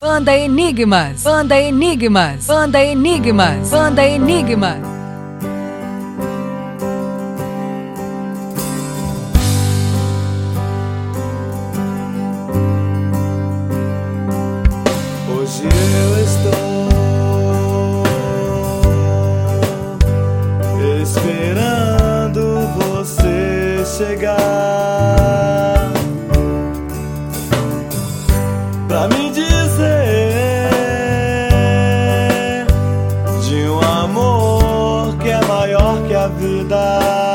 Banda Enigmas, Banda Enigmas, Banda Enigmas, Banda Enigmas. Hoje eu estou esperando você chegar pra me dizer de um amor que é maior que a vida,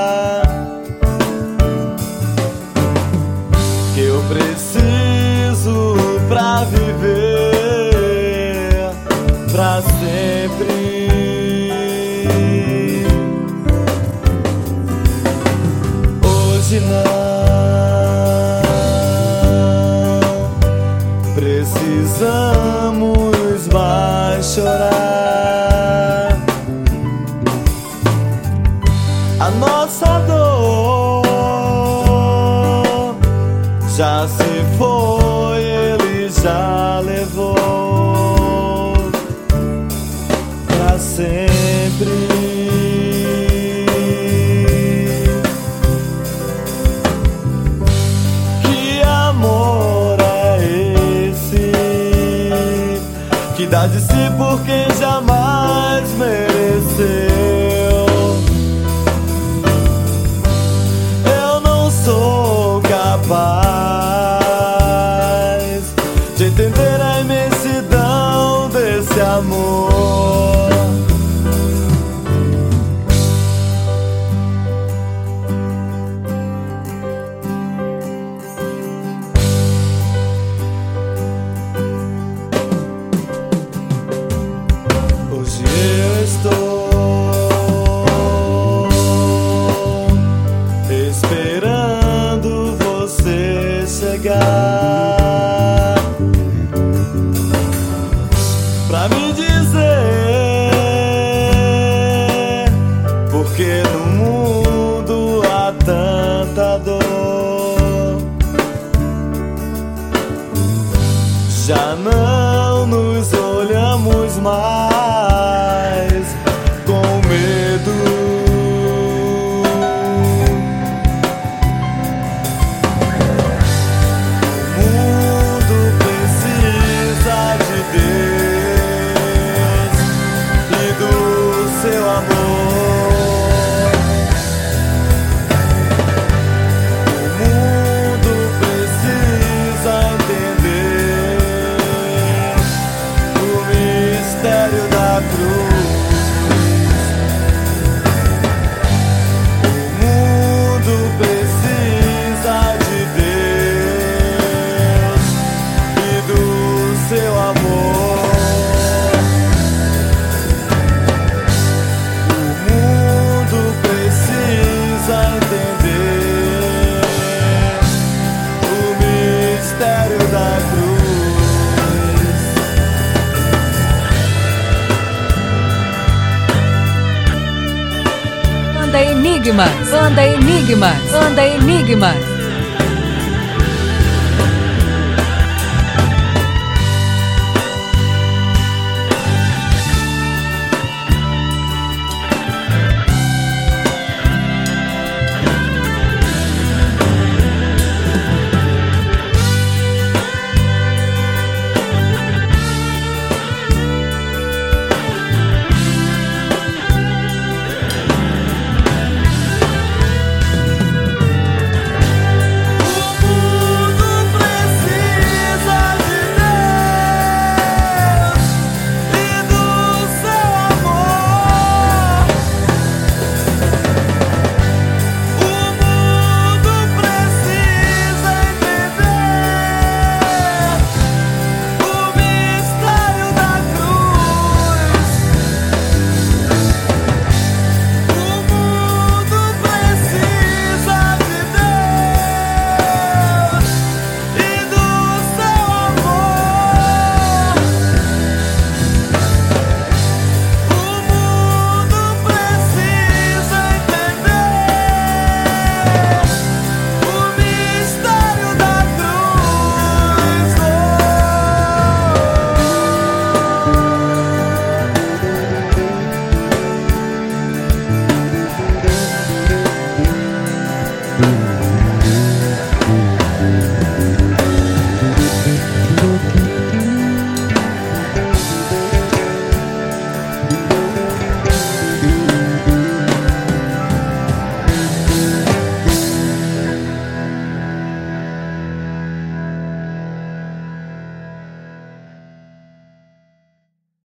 que eu preciso pra viver pra sempre. Hoje não precisamos mais chorar. A nossa dor já se foi, ele já levou pra sempre. Que amor é esse que dá de si por quem jamais mereceu? Eu não sou capaz de entender a imensidão desse amor. Hoje eu estou esperando você chegar pra me dizer porque no mundo há tanta dor. Já não nos olhamos mais com medo. O mundo precisa de Deus e do seu amor. O mundo precisa entender o mistério da cruz. O mundo precisa de Deus e do seu amor. O mundo precisa entender o mistério da cruz. Banda Enigmas, Banda Enigmas, Banda Enigmas.